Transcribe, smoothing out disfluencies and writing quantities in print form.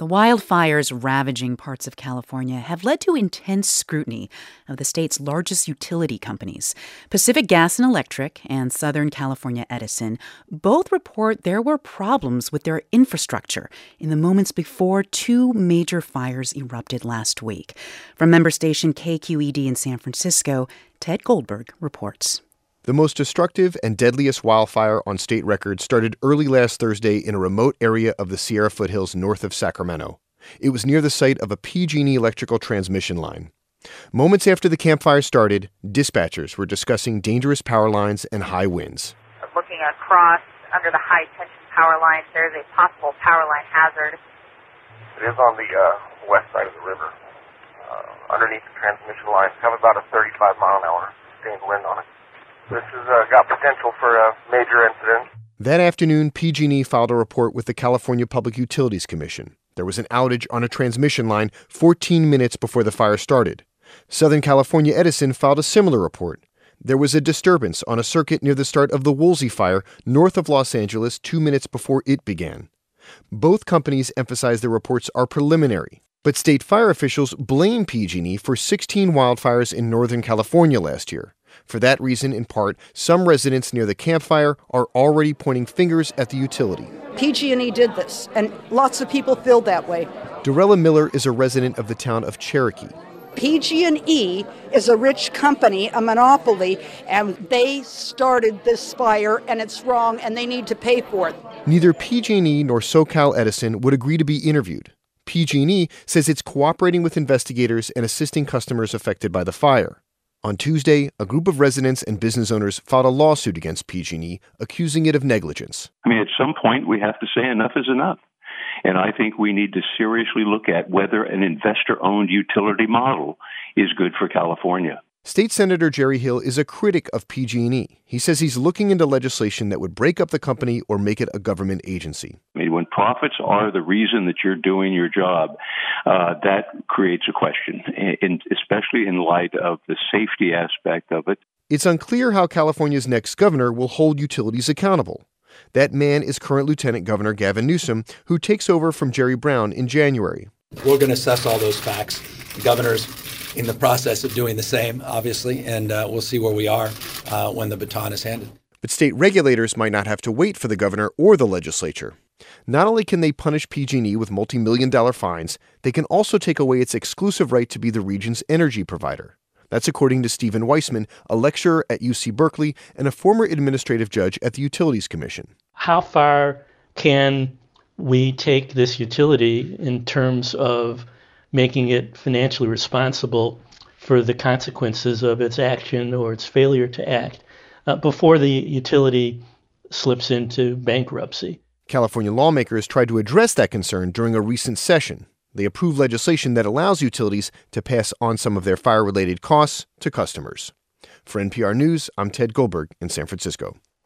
The wildfires ravaging parts of California have led to intense scrutiny of the state's largest utility companies. Pacific Gas and Electric and Southern California Edison both report there were problems with their infrastructure in the moments before two major fires erupted last week. From member station KQED in San Francisco, Ted Goldberg reports. The most destructive and deadliest wildfire on state record started early last Thursday in a remote area of the Sierra foothills north of Sacramento. It was near the site of a PG&E electrical transmission line. Moments after the campfire started, dispatchers were discussing dangerous power lines and high winds. Looking across under the high-tension power lines, there's a possible power line hazard. It is on the west side of the river. Underneath the transmission lines, have about a 35-mile-an-hour sustained wind on it. This has got potential for a major incident. That afternoon, PG&E filed a report with the California Public Utilities Commission. There was an outage on a transmission line 14 minutes before the fire started. Southern California Edison filed a similar report. There was a disturbance on a circuit near the start of the Woolsey fire north of Los Angeles 2 minutes before it began. Both companies emphasize their reports are preliminary, but state fire officials blame PG&E for 16 wildfires in Northern California last year. For that reason, in part, some residents near the campfire are already pointing fingers at the utility. PG&E did this, and lots of people feel that way. Dorella Miller is a resident of the town of Cherokee. PG&E is a rich company, a monopoly, and they started this fire, and it's wrong, and they need to pay for it. Neither PG&E nor SoCal Edison would agree to be interviewed. PG&E says it's cooperating with investigators and assisting customers affected by the fire. On Tuesday, a group of residents and business owners filed a lawsuit against PG&E, accusing it of negligence. At some point, we have to say enough is enough. And I think we need to seriously look at whether an investor-owned utility model is good for California. State Senator Jerry Hill is a critic of PG&E. He says he's looking into legislation that would break up the company or make it a government agency. When profits are the reason that you're doing your job, that creates a question, and especially in light of the safety aspect of it. It's unclear how California's next governor will hold utilities accountable. That man is current Lieutenant Governor Gavin Newsom, who takes over from Jerry Brown in January. We're going to assess all those facts. The governor's in the process of doing the same, obviously, and we'll see where we are when the baton is handed. But state regulators might not have to wait for the governor or the legislature. Not only can they punish PG&E with multi-million-dollar fines, they can also take away its exclusive right to be the region's energy provider. That's according to Stephen Weissman, a lecturer at UC Berkeley and a former administrative judge at the Utilities Commission. How far can we take this utility in terms of making it financially responsible for the consequences of its action or its failure to act before the utility slips into bankruptcy? California lawmakers tried to address that concern during a recent session. They approved legislation that allows utilities to pass on some of their fire-related costs to customers. For NPR News, I'm Ted Goldberg in San Francisco.